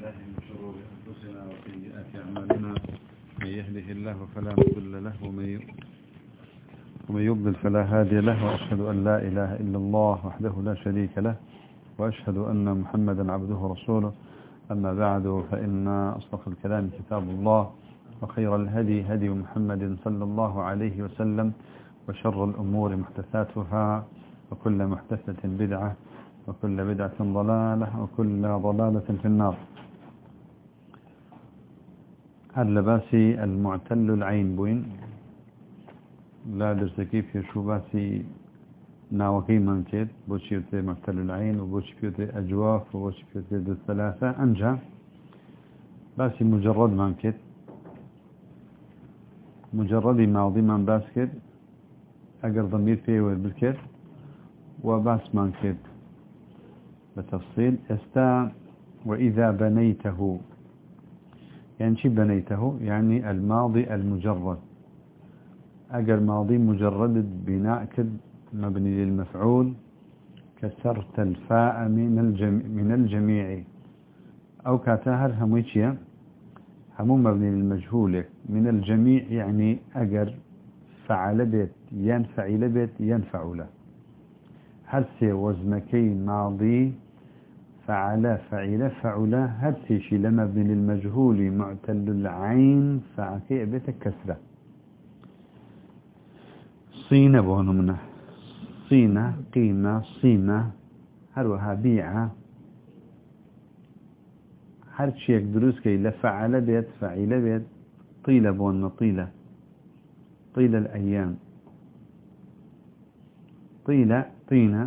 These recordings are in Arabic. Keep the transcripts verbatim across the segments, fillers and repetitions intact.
بالله من شرور أنفسنا وسيئات أعمالنا من يهده الله فلا مضل له ومن يضلل فلا هادي له وأشهد أن لا إله إلا الله وحده لا شريك له وأشهد أن محمدا عبده ورسوله. أما بعد فإن أصدق الكلام كتاب الله وخير الهدي هدي محمد صلى الله عليه وسلم وشر الأمور محدثاتها وكل محدثة بدعة وكل بدعة ضلالة وكل ضلالة في النار. هل لباسي المعتل العين بوين لا درس كيف شو باسي ناوكي منكت بوشي يوتي معتل العين وبوشي يوتي أجواف وبوشي يوتي دو الثلاثة أنجا باسي مجرد منكت مجرد ماضي من باسكت أقر ضمير فيه والبركت وباس منكت بتفصيل استا وإذا بنيته يعني شي بنيته يعني الماضي المجرد أجر ماضي مجرد بناء كد مبني للمفعول كسرت الفاء من الجميع من الجميع أو كاتاهر هميشيا همو مبني للمجهول من الجميع يعني أجر فعل بيت ينفعل بيت ينفع له هرسي وزنكي ماضي فعل فعل فعل هرسي شي لمبني للمجهول معتل العين فعكي بيت كسره صينة بونمنا صينة قيمة صيمة هروها بيعة هر شيء دروس كي لفعل بيت فعل بيت طيلة بوننا طيلة طيلة الأيام طيلة طينة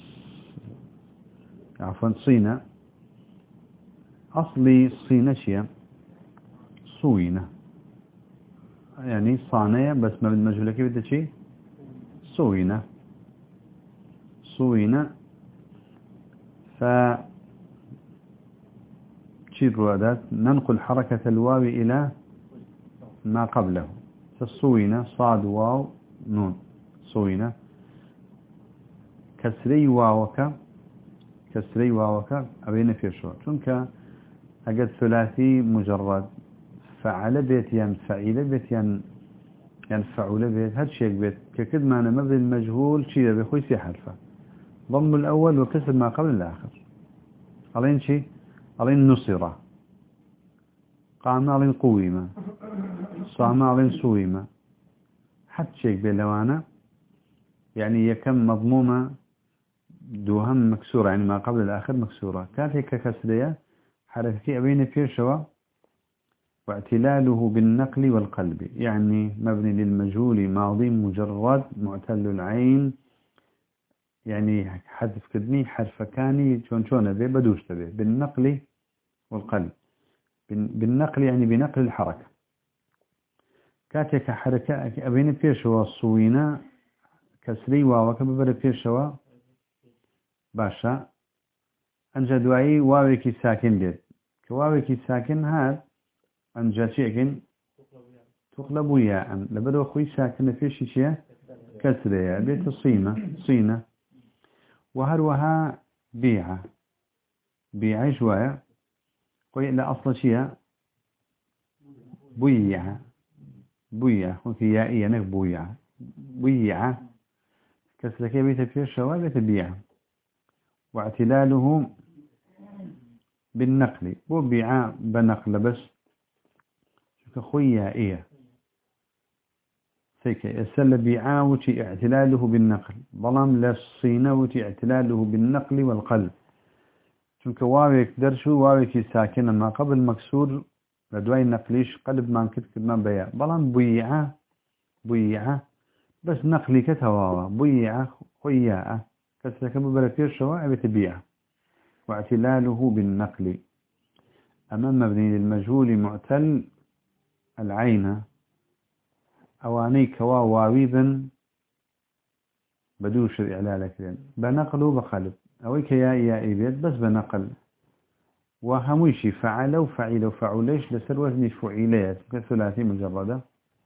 عفوا صينة أصلي صينة شيء صوينة يعني صانية بس ما بالمجهولة كيف بدأ شيء صوينة صوينة ف شيء الروادات ننقل حركة الواو إلى ما قبله فالصوينة صاد واو نون صوينة كسري واوك كسري واوك أبين في شو چونك أجد ثلاثي مجرد فعل بيت ينفعل بيت ين ينفعل بيت هذا شيء بيت ككد معنى مبني المجهول شيء بيخوي سي حرفه ضم الأول وكسر ما قبل الآخر علين شيء علين نصرة قام علين قويمة صام علين صويمة حد شيء بلوانا يعني يكم مضمومة دوهم مكسورة يعني ما قبل الآخر مكسورة كانت هيك كسرية حركة أبين في شوا واعتلاله بالنقل والقلب يعني مبني للمجهول ماضي مجرد معتل العين يعني حذف كدني حرف كاني شون شون به بدوش تبه بالنقل والقلب بالنقل يعني بنقل الحركة كاتك حركة أبين في شوا صوينا كسري واو كبر في شوا باشا أنجا دعائي واوكي ساكن بيت كواوكي ساكن هذا أنجا شيء تقلب ياء لبدو خوي ساكن في شيء كسرية بيت الصينة صينة وهروها بيعة بيعة شوية قوي لا أصل شيء بيعة بيعة وفي يائية نك بيعة بيعة كسرك بيت في الشوال بيت بيعة واعتلاله بالنقل وبيعة بنقل بس كخويا إيه سيك يسل بيعة وتي اعتلاله بالنقل ظلام للصينة وتي اعتلاله بالنقل والقلب چونك واويك درشو واويك ساكنة ما قبل مكسور لدواي نقليش قلب ما انكت كدنا بيع ظلام بيعة بيعة بس نقلي كتواوا بيعة خويا كسلك ببركير شواء بتبيعة واعتلاله بالنقل أمام مبني للمجهول معتل العين أواني كوا واويبا بدوش الإعلالك لين بنقلوا بقلب أويك يا يا إبيت بس بنقل وهموشي فعل وفعل وفعليش لسر وزن فعيلات كثلاثي مجردة.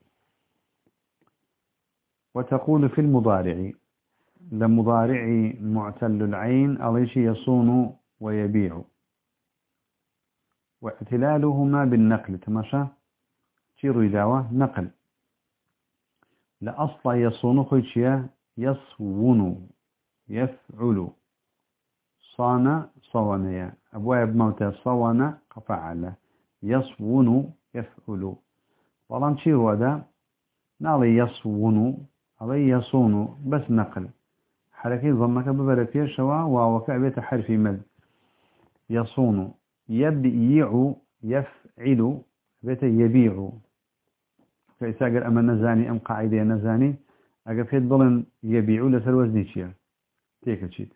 وتقول في المضارع لمضارع معتل العين أليش يصون ويبيع واعتلالهما بالنقل تماشى تيرو داوة نقل لأصل يصون خوشيا يصون يفعل صان صوانيا أبواب موتى صوان فعل يصون يفعل والله تيرو هذا نالي يصون علي يصون بس نقل حركة ضمك ببركير شوا ووكا بيت حرف مد يصون يبيع يفعل بيت يبيع كيسا قال أما نزاني أم قاعدة نزاني أقل فيت ضلن يبيع لسر وزني شيا تيكا شيت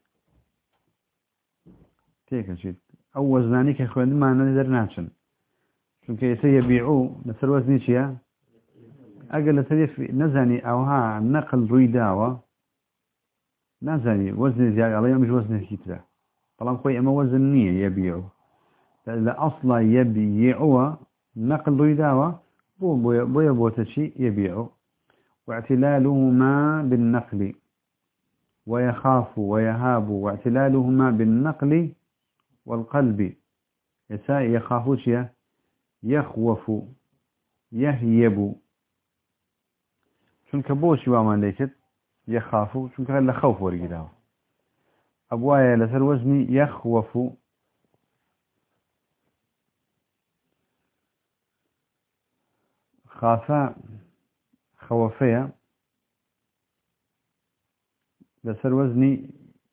تيكا شيت أو وزناني كيخوان ما نقدر ناتشن شو كيسا يبيع لسر وزني شيا أقل لسر نزاني أوها نقل رويداوة نزاني وزن زيادة عليه مش وزن كتير طالما خوي أما وزن نية يبيع إذا أصلا يبيعوا نقل رويداوة بو بو بوتشي يبيع واعتلالهما بالنقل ويخاف ويهاب واعتلالهما بالنقل والقلب يسا يخافوش يخوف يهيب شنك بوش وامان ليكت يخافوا شنك غير لخوف ورقداه أبوايا لسر وزني يخوف خافا خوفية لسر وزني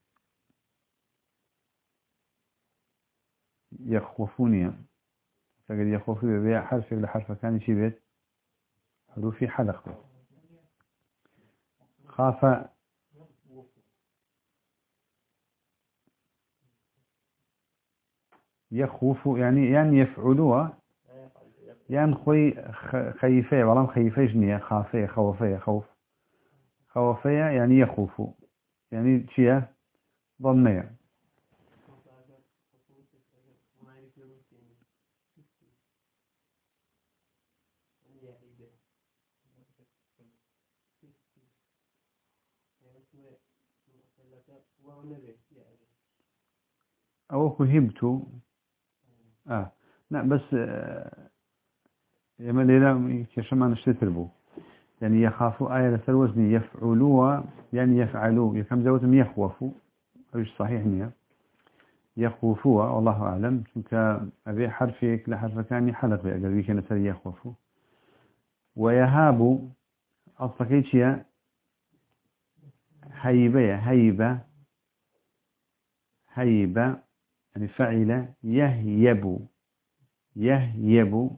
يخوفوني فقد يخوفي ببيع حرف لحرف كان شي بيت حروفي حلق بيت خاف يخوف يعني يعني يفعلوها يعني خوي خيفية والله خيفية جنية خافية خوفية خوف خوفية يعني يخوف يعني شيء ضمية أو كهبت آه لا بس آه يما ليلة كشمان اشتتربو يعني يخافوا آية لسر وزني يفعلوا يعني يفعلوا يكم زوتهم يخوفوا أيش صحيح نية يخوفوا والله أعلم شنك أبي حرفك لحرف كان حلق بأقل بيك نسر يخوفوا ويهاب أصلا شيء هيبة هيبة هيبة يعني فعل يهيب يهيب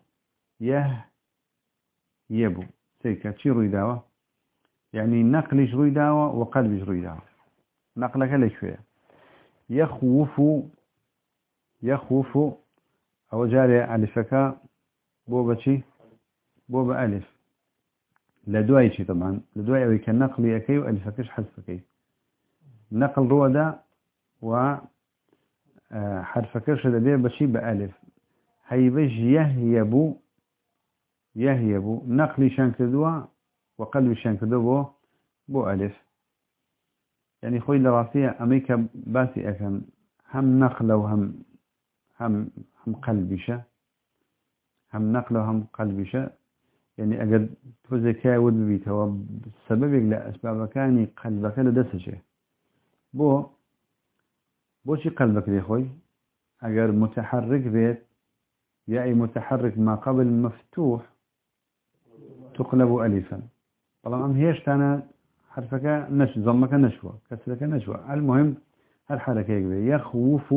يهيب سيكا شي رويداوة يعني نقلش رويداوة وقلبش رويداوة نقلك ليش فيها يخوف يخوف أو جاري ألفك بوبا شي بوبا ألف لدواي شي طبعا لدواي أوي كنقل يكي وألفكش حذفكي نقل رودا و حرفكش لديه بشي بألف هيبش يهيب يهيب نقل شان كدوا وقلب شان كدوا بو ألف يعني خوي لراسية أمريكا باسي أكن هم نقل وهم هم هم قلبشة هم نقل وهم قلبشة يعني أجد فزكاء ودبيته وبسبب لا أسباب كاني قلبك لدسشة بو بوشي قلبك يا خوي أجر متحرك بيت يعني متحرك ما قبل مفتوح تقلب ألفا طبعا هيش أنا حرفك نش ضمك نشوة كسرك نشوة المهم هالحركة يخوف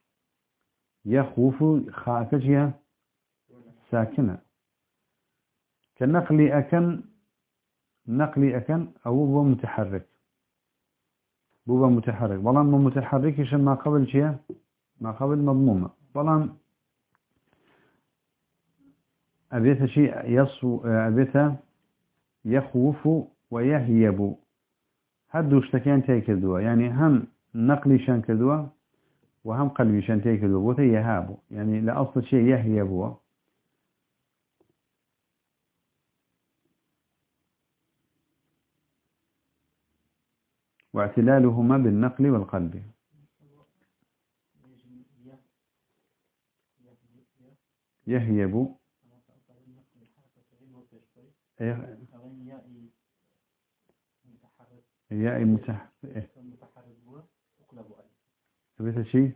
يخوف خاكجها ساكنة كنقلي أكن نقلي أكن أو بو متحرك بو متحرك بلان مو متحرك ما قبل شيء ما قبل مضمومة بلان أبيت شيء يصو أبيت يخوف ويهيب هدو اشتكيان تيكدوا يعني هم نقلي شان كدوا وهم قلبي شان تيكدوا بوتا يهابوا يعني لأصل شيء يهيبوا واعتلالهما بالنقل والقلب يهيب ياء متح بيت شيء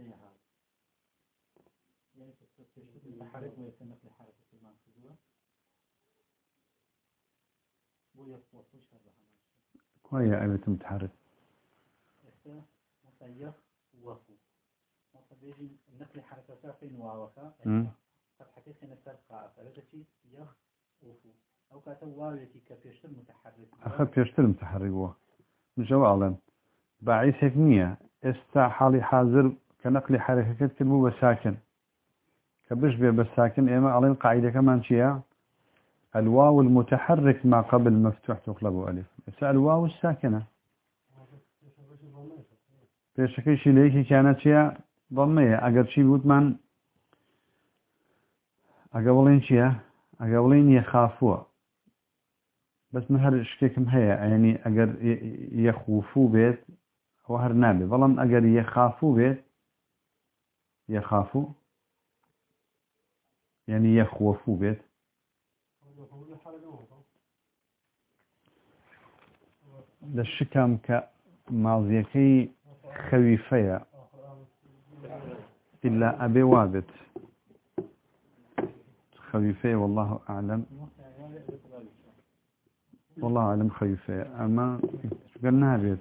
كويس يا بيت متحرك النقل حركة فين واوكا فتحكي خنا سرقة فلتشي يخ وفو أو كاتو واويتي كبيشتر متحرك أخذ بيشتر متحرك هو مجوا أعلم باعث هكنية استا حالي حاضر كنقل حركة كتبه بساكن كبش بيه بساكن إما على القاعدة كمان شيء الواو المتحرك ما قبل مفتوح تقلب ألف بس الواو الساكنة بشكل شيء ليكي كانت شيء ضمية أقل شيء بوتمان أقولين شيء أقولين يخافوا بس مهر شكيكم هي يعني أقر يخوفوا بيت وهر نابي ظلم أقر يخافوا بيت يخافوا يعني يخوفوا بيت للشكام كماضيكي خويفية إلا أبي وابت خويفية والله أعلم والله أعلم خويفية أما قلناها بيت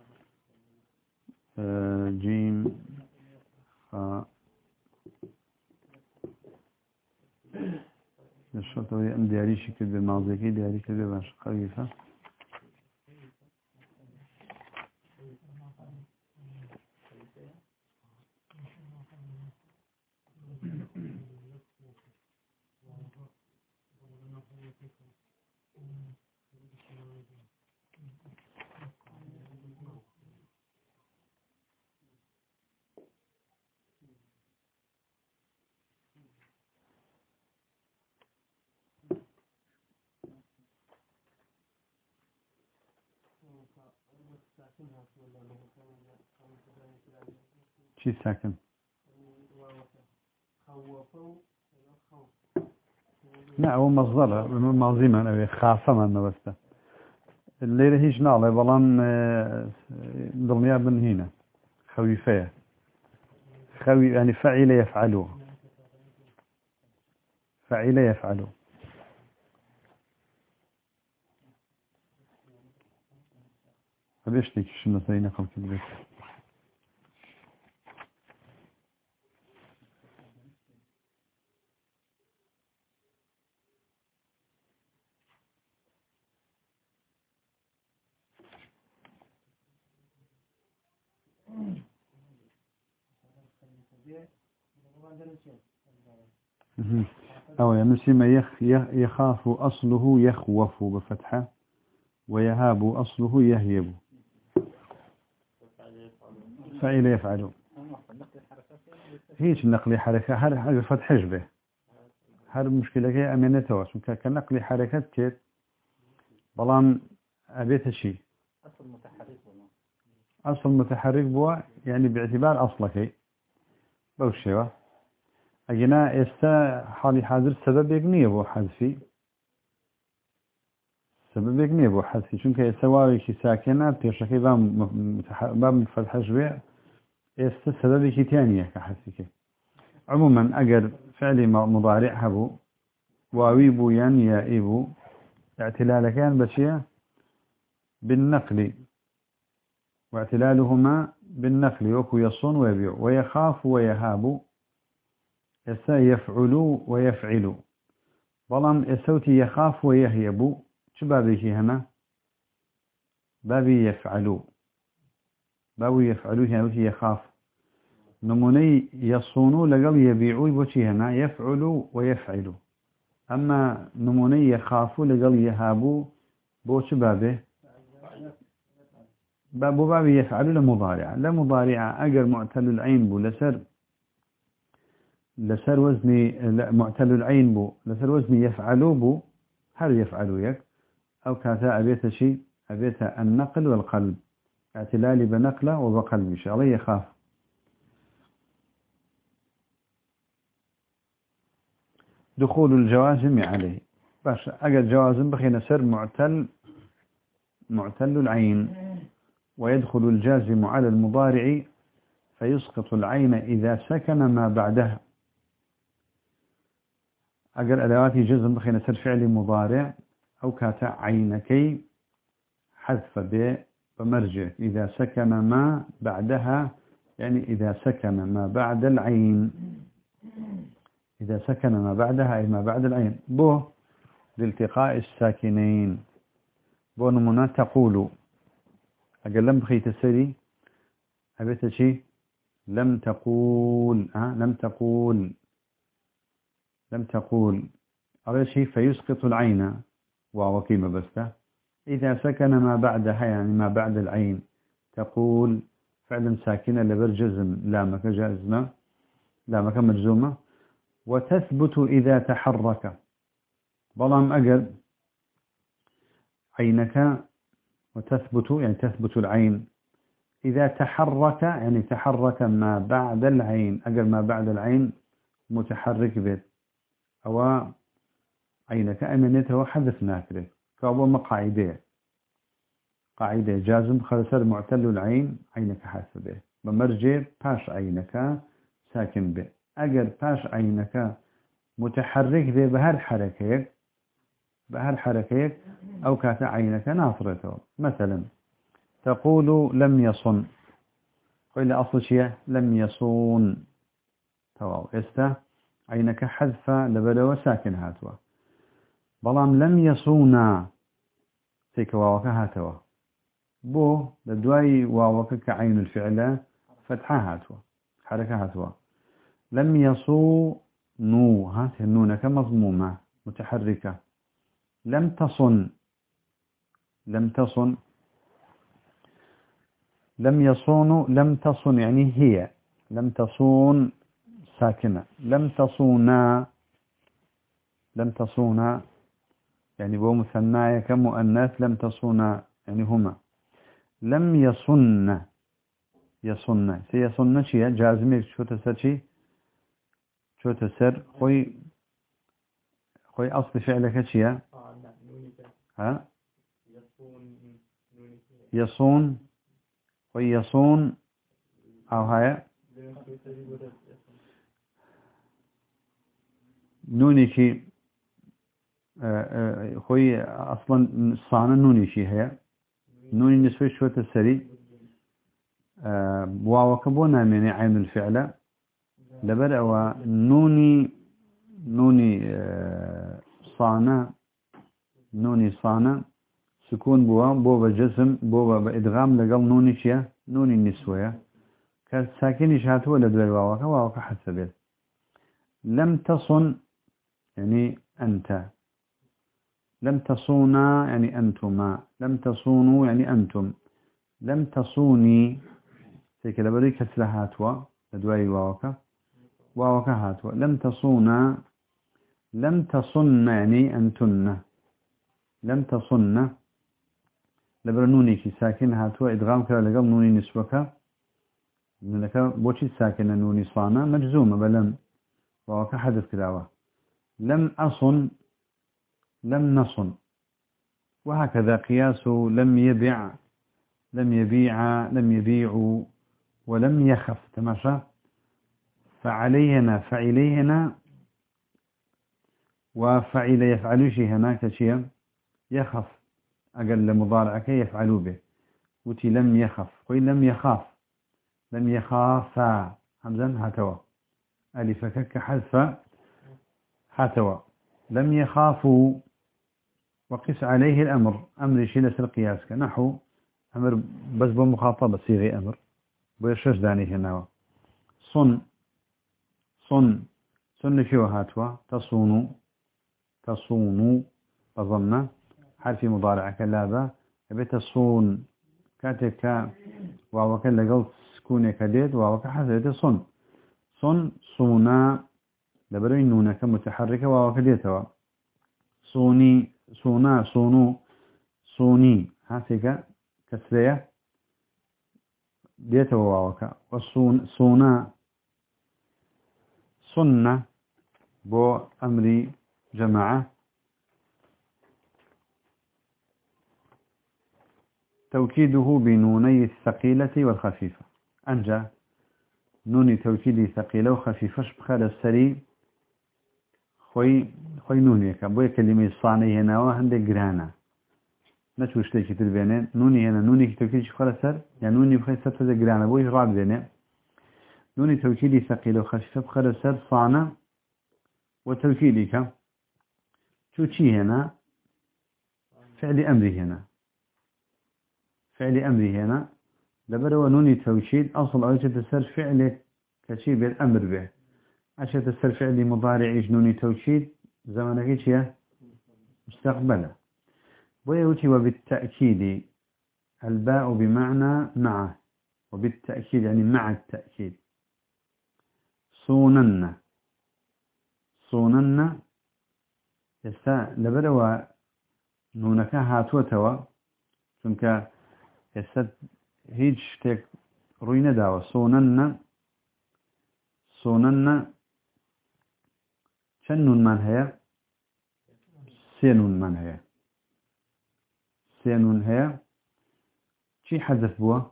آه جيم خا الشرطة أم دياري شكل بالماضيكي دياري كذا باش خويفة شي ساكن لا هو مصدر ماضي من أبي خاصة من بس اللي هيش نعلى بلان دنيا بن هنا خويفية خوي يعني فعل يفعلوا فعل يفعلوا فبيشتك شنو سينا قل كبير أو يمسي ما يخ يخاف أصله يخوف بفتحة ويهاب أصله يهيب فعل يفعل هيش نقل حركة هر حاجة فتح به هر مشكلة كي أمينة تواسم كنقل حركة كيف بلان أبيت شيء أصل متحرك أصل متحرك بوا يعني باعتبار أصلك بوشيوه أجنا استا حالي حاضر سبب يقنيه بو حذفي سبب يقنيه بو حذفي چونك اسواوي كي ساكنة بيشكي باب مفتحش بيه استا سبب كي تانية كحذفك عموما أجر فعلي مضارع هبو واوي بو ين يائي بو اعتلال كان بشيء بالنقل واعتلالهما بالنقل وكو يصون ويبيع ويخاف ويهاب يسا يفعل ويفعل بلان يسوتي يخاف ويهيب شو بابي هنا بابي يفعل بابي يفعل هنا يخاف نموني يصون لقل يبيعوا بوشي هنا يفعل ويفعل أما نموني يخاف لقل يهاب بوش بابه بابو بابي يفعل لمضارع لمضارع أجر معتل العين بو لسر لسر وزني معتل العين بو لسر وزني يفعلوا بو هل يفعلوا يك أو كاتا أبيت شيء أبيت النقل والقلب اعتلالي بنقله وبقلب إن شاء الله يخاف دخول الجوازم عليه باش أجل جوازم بخينا سر معتل معتل العين ويدخل الجازم على المضارع فيسقط العين إذا سكن ما بعدها أجل أدوات جزم بخينا سر فعل مضارع أو كاتا عينكي حذف ب ومرجع إذا سكن ما بعدها يعني إذا سكن ما بعد العين إذا سكن ما بعدها أي ما بعد العين بو لالتقاء الساكنين بو نمنا تقول أقل لم بخيت السري أبيت شيء لم تقول أه؟ لم تقول لم تقول أبيت شيء فيسقط العين ووكيمة بسته إذا سكن ما بعدها يعني ما بعد العين تقول فعلا ساكنة لبرجزم لامك جازمة لامك مجزومة وتثبت إذا تحرك بلام أجل عينك وتثبت يعني تثبت العين إذا تحرك يعني تحرك ما بعد العين أجل ما بعد العين متحرك به أو عينك أمنته حذف ناكره كأبو مقاعدة قاعدة جازم خلصر معتل العين عينك حذف به بمرجع باش عينك ساكن به أجل باش عينك متحرك به بهر حركة بهر حركة أو كات عينك ناصرته مثلا تقول لم يصن قيل أصل شيء لم يصون تواو استا عينك حذف لبلو ساكن هاتوا بلام لم يصونا تيك واوك هاتوا بو لدواي واوك كعين الفعل فتحة هاتوا حركة هاتوا لم يصونوا هات النونك مضمومة متحركة لم تصن لم تصن لم يصونوا لم تصن يعني هي لم تصون ساكنة لم تصونا لم تصونا يعني بو مثنايا كمؤنث لم تصونا يعني هما لم يصن يصن سيصن شيء جازمي شو تسر شيء شو تسر خوي خوي أصل فعلك شيء ها يصون خوي يصون أو هاي نوني شيء خوي أصلا صانع نوني شيء هي نوني نسوي شو تسري واوكبونا من عين الفعل لبدأ ونوني نوني صانع نوني صانع سكون بوا بوا بجسم بوا بإدغام لقل نوني شيء نوني النسوية كساكن شهات ولا دول واوكا واوكا حسبت لم تصن يعني أنت لم تصونا يعني أنتما لم تصونوا يعني أنتم لم تصوني هيك لبدي كسر هاتوا لدواي واوكا واوكا هاتوا لم تصونا لم تصن يعني أنتن لم تصن لبرنوني كي ساكن هاتوا إدغام كلا لقل نوني نسوكا لك بوشي ساكن نوني صانا مجزومة بلم واوكا حدث كلاوة لم أصن لم نصن وهكذا قياس لم يبع لم يبيع لم يبيع ولم يخف تماشى فعليهنا فعليهنا وفعل يفعل شيء هناك شيء يخف أقل مضارعك يفعلوا به وتي لم يخف قل لم يخاف لم يخافا همزا هاتوا ألفك كحذف هاتوا لم يخافوا وقس عليه الأمر أمر شيء لسر القياس كنحو أمر بس بمخاطبة صيغي أمر بيرشش داني هنا صن صن صن شو هاتوا تصونوا تصونوا بضمنا حرف مضارع كلابا بتصون كاتك وهو كان قلت سكون كديد وهو كحذف صن صن صونا لبرين نون كمتحركة وهو كديتوا صوني صونا صونو صوني هاتك كسرية ديتوا وهو والصون صونا صنة بو أمر جماعة توكيده بنوني الثقيلة والخفيفة أنجا نوني توكيدي ثقيلة وخفيفة بخال السري خوي خوي نوني كابوي كلمة صاني هنا وهندي جرانا نشوش تيجي تربينين نوني هنا نوني توكيدي بخال السر يعني نوني بخال السر تزا جرانا بوي راب بينين نوني توكيدي ثقيلة وخفيفة بخال السر صانة وتوكيدي كا شو تشي هنا فعل أمري هنا فعل أمري هنا لبرو نوني توكيد أصل أوجه تسر فعل كشي بالأمر به عشان تسر فعل مضارع نوني توكيد زمانك يا مستقبلا ويوتي وبالتأكيد الباء بمعنى مع وبالتأكيد يعني مع التأكيد صونن صونن يسا لبرو نونك هاتوتوا چونك يسا هيج شتك روينة داوة صونن صونن شنون من هي سينون من هي سينون هي شي حذف بوه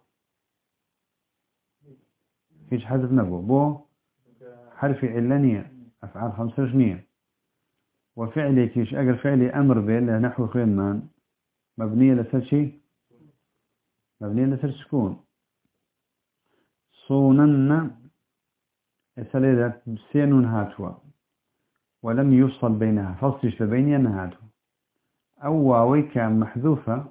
هيج حذف نبوه بو حرف علانية أفعال خمسة جنية وفعلي كيش أقل فعلي أمر به نحو خير من مبنية لسر شي مبنية لسر سكون صونن يسأل سينون هاتوا ولم يفصل بينها فصلش بيني أنها هاتوا أو واوي كان محذوفة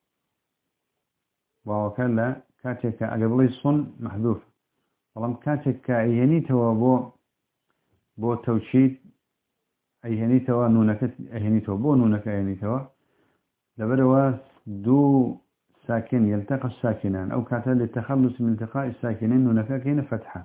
واو كان لا كاتك أقبلي صن محذوف ولم كاتك أيهنيتوا بو بو توشيد أيهنيتوا نونك أيهنيتوا بو نونك أيهنيتوا لبروا دو ساكن يلتقى الساكنان أو كاتا للتخلص من التقاء الساكنين نونك كين فتحة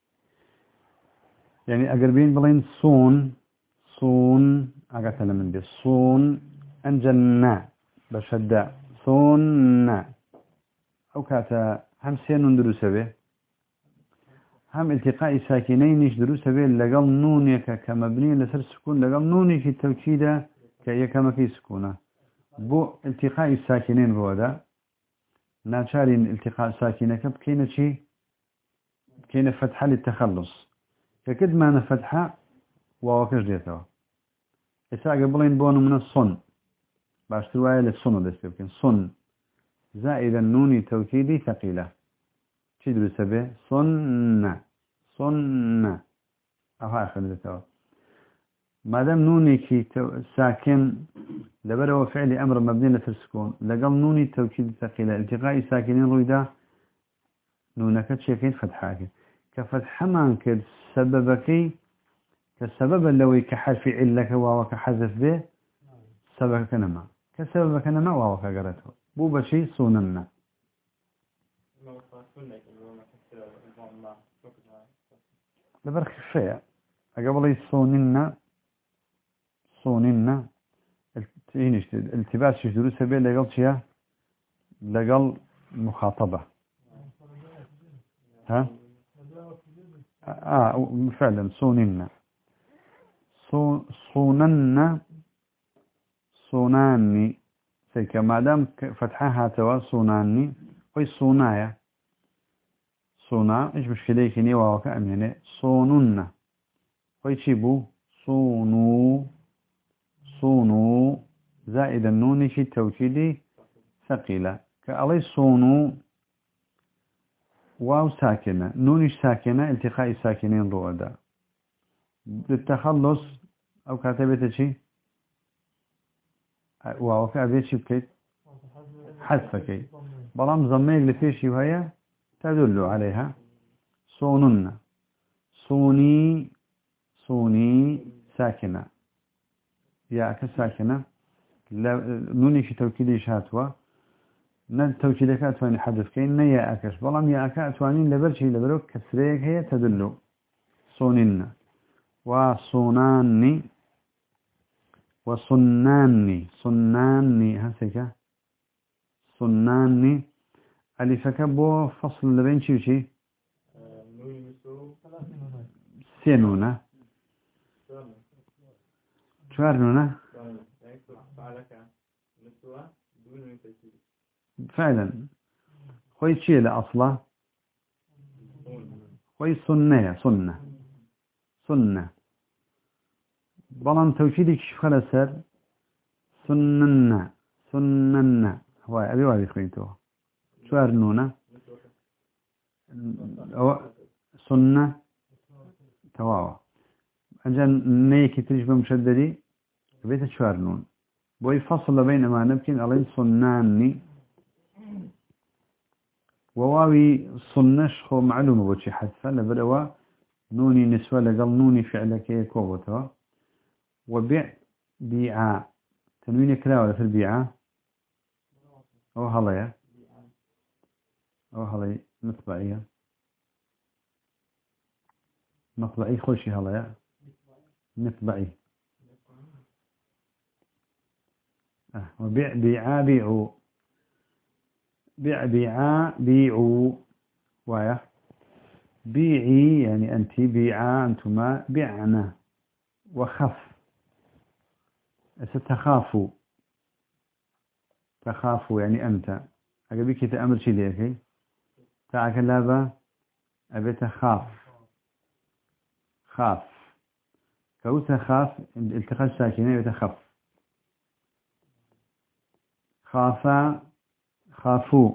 يعني أقربين بلين صون صون أقتل من دي صون أنجلنا بشدة صون أو كاتا هم سين دروس به هم التقاء ساكنين دروس به لقل نونك كمبني لسر سكون لقل نوني في التوكيد كأي كما في سكونه بو التقاء الساكنين بودا ناشارين التقاء ساكنك بكينة شي بكينة فتحة للتخلص فكد ما نفتحة وواكش ديتها إسا قبلين بونو من الصن باشتروايا للصن دستيوكين صن زائد النون توكيدي ثقيلة تدرس به صن صن أو آخر ديتها ما دام نوني كي ساكن لبرو فعل أمر مبني للسكون لقل نوني توكيد ثقيلة التقاء ساكنين رويدا نونك شيكين فتحاك كفتح مانك سببك كالسبب اللوي كحرف علك وكحذف به سببك نما كسببك نما وهو كقرته بو بشي صوننا لبرك الشيء قبل يصوننا صوننا التباس دروس به لقل شيء لقل مخاطبة ها آه فعلا صوننا صوننا صوناني سيكا ما دام فتحها توا صوناني وي صونايا صونا ايش مشكلة كني وواقع يعني صوننا وي تشيبو صونو صونو زائد النون في التوكيد ثقيلة كألي صونو واو ساكنة نونش ساكنة التقاء الساكنين رودا للتخلص أو كاتبة شيء واو كأبيت شيء بكيت حذفك بلام ضمير لفيشي وهي تدل عليها صونن صوني صوني ساكنة يا كساكنة نونش توكيدش هاتوا نال توكيدك أتواني حذف كين نيا أكش بلام يا أكا أتوانين لبرشي لبروك كسريك هي تدل صونن وصوناني وصناني صناني هسيكا صناني ألفك بو فصل لبين شي وشي سينونة شوار نونه فعلا خوي شيء لأصله خوي سنة سنة سنة بلان توكيدك شفخة لسر سننا سننا هو أبي وابي خوينتوه شوار نونه أو سنة تواوا أجل نيكي تجبه مشددي بيت شوار نون بوي فصل بين ما نبكين عليه صناني وواوي صنش خو معلومة بوشي حذفة لبروا نوني نسوة لقل نوني فعلك يكوبتها وبيع بيعاء تنوين كلاوة في البيعاء أو هلايا أو هلاي مطبعية مطبعي خوشي هلايا مطبعي أه. وبيع بيعاء بيعوا بيع بيعاء بيعوا وايا بيعي يعني أنت بيعا أنتما بيعنا وخف ستخافوا تخافوا يعني أنت أقبيك تأمر شي ليكي تعك اللابا أبي تخاف خاف كو تخاف التقى الساكنة يتخف خافا خافوا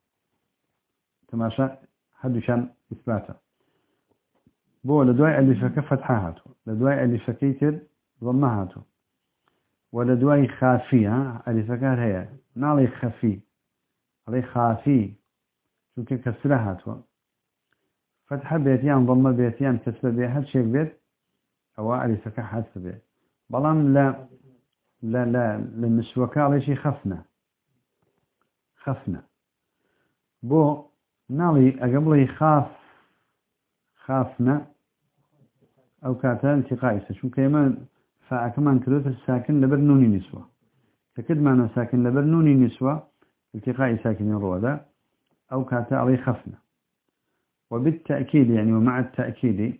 تماشى حدشان إثباتا بو لدواء اللي فك فتحاته لدواء اللي فكيتر ضمهاته ولدواء خافية اللي فكار هي نالي خفي علي خافي شو كيف كسرهاته فتح بيتيان ضم بيتيان كسر بيها شيء بيت أو اللي فك حاسس بيت بلام لا لا لا للنسوكا على شيء خفنا خفنا بو نالي قبل خاف خافنا أو كاتا التقائسة شو كيما فأكمان كروت الساكن لبرنوني نسوة تكد معنا ساكن لبرنوني نسوة التقاء ساكن الروضة أو كاتا علي خفنا وبالتأكيد يعني ومع التأكيد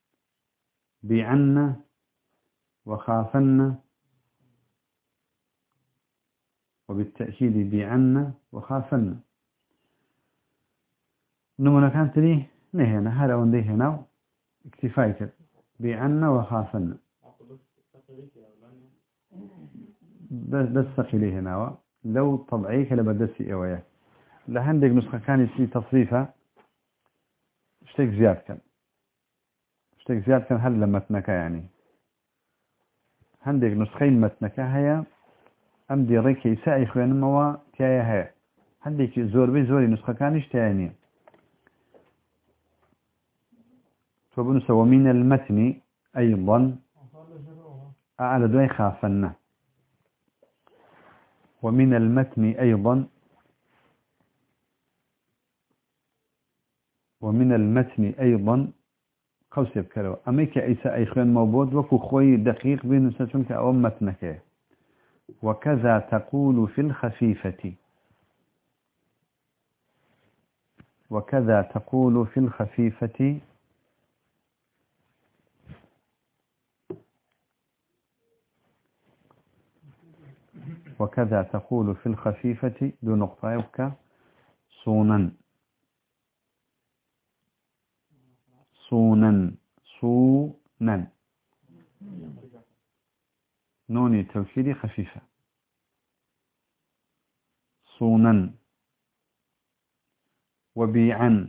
بعنا وخافنا وبالتأكيد بعنا وخافنا نمونا كانت لي نهينا هذا وندي هنا اكتفايك بعنا وخافنا بس بس ثقيلي هنا لو طبعيك لبدسي اوياه لهندق نسخة كان يسي تصريفها اشتك زياد كان اشتك زياد كان هل لمتنك يعني هندق نسخين متنك هيا أمدي ريكي سائي خوان موا تيايا هيا هندق زور بي زوري نسخة كان اشتياني فبنسى ومن المتن أيضا على دواي خافنا ومن المتن أيضا ومن المتن أيضا قوس يبكروا أميك أيسا أيخوان موبود وكو خوي دقيق بين ساتونك أو متنك وكذا تقول في الخفيفة وكذا تقول في الخفيفة وكذا تقول في الخفيفة دون نقطة يبكى صونا صونا صونا نوني توكيدي خفيفة صونا وبيعا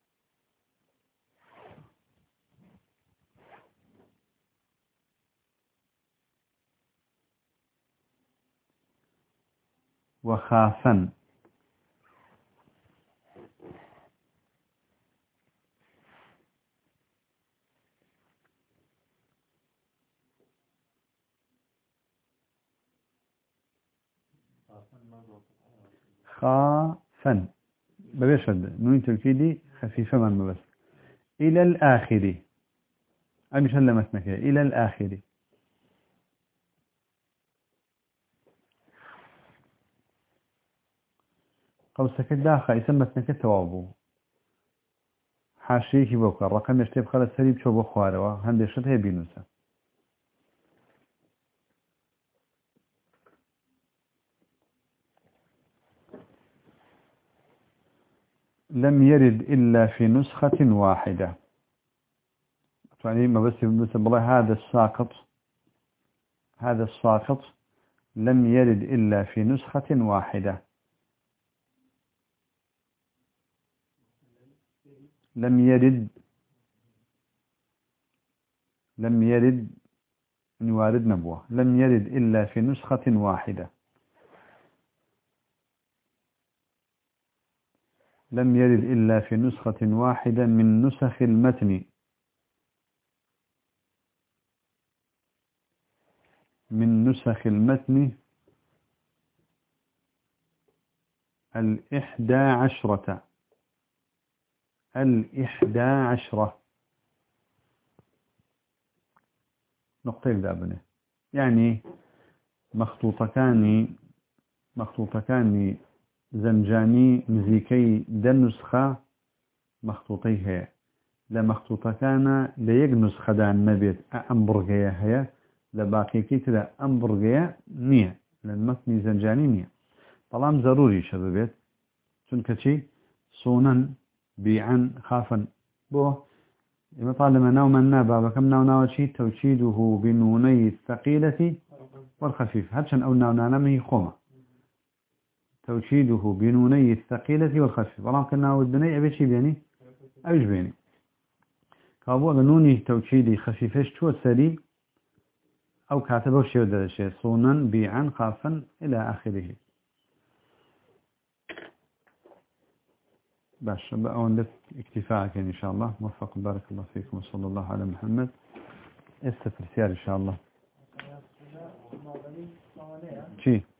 وخافا خافا ببشد نون توكيدي خفيفة من بس إلى الآخر أي مش هلا متنك إلى الآخر قوسك الداخل يسمتنك توابو حاشيكي بوكا الرقم يشتب خلال سريب شو بخواروا هندي شد هي بينوسا لم يرد إلا في نسخة واحدة. يعني ما بس بس بالله هذا الساقط هذا الساقط لم يرد إلا في نسخة واحدة. لم يرد لم يرد يوارد نبوة لم يرد إلا في نسخة واحدة. لم يرد إلا في نسخة واحدة من نسخ المتن من نسخ المتن الإحدى عشرة الإحدى عشرة نقطة دابنه يعني مخطوطتان مخطوطتان زنجاني نزيكي دنسخة مخطوطي هي لا مخطوطة كان ليك نسخة دان نبيت أمبرغية هي لباقي كده أمبرغية نية لأن متني زنجاني نية طالما ضروري شبابيت چونك شي صونا بيعا خافا بوه إما طالما نوما نابا بكم ناو ناو شي توشيده بنوني الثقيلة والخفيف هاتشان أو ناو نانمي خوما توشيده بنوني الثقيلة والخفيف طالما كان ناو الدنيا أبي شي بياني أبيش بياني كابو نوني توشيدي خفيفش تو سري أو كاتبه شيء وده شيء صونا بيعا خافا إلى آخره. باش بقى عندك اكتفاءك إن شاء الله. موفق بارك الله فيكم وصلى الله على محمد. استفر سيار إن شاء الله. شي